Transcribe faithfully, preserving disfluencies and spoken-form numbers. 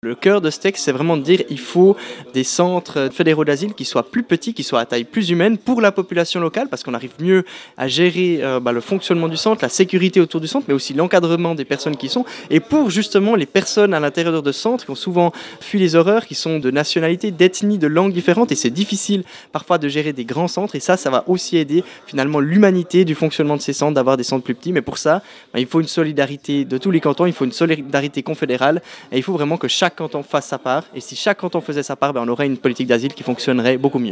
Le cœur de ce texte, c'est vraiment de dire qu'il faut des centres fédéraux d'asile qui soient plus petits, qui soient à taille plus humaine pour la population locale, parce qu'on arrive mieux à gérer euh, bah, le fonctionnement du centre, la sécurité autour du centre, mais aussi l'encadrement des personnes qui y sont. Et pour justement les personnes à l'intérieur de ce centre qui ont souvent fui les horreurs, qui sont de nationalités, d'ethnies, de langues différentes, et c'est difficile parfois de gérer des grands centres. Et ça, ça va aussi aider finalement l'humanité du fonctionnement de ces centres, d'avoir des centres plus petits. Mais pour ça, bah, il faut une solidarité de tous les cantons, il faut une solidarité confédérale, et il faut vraiment que chaque canton fasse sa part. Et si chaque canton faisait sa part, ben on aurait une politique d'asile qui fonctionnerait beaucoup mieux.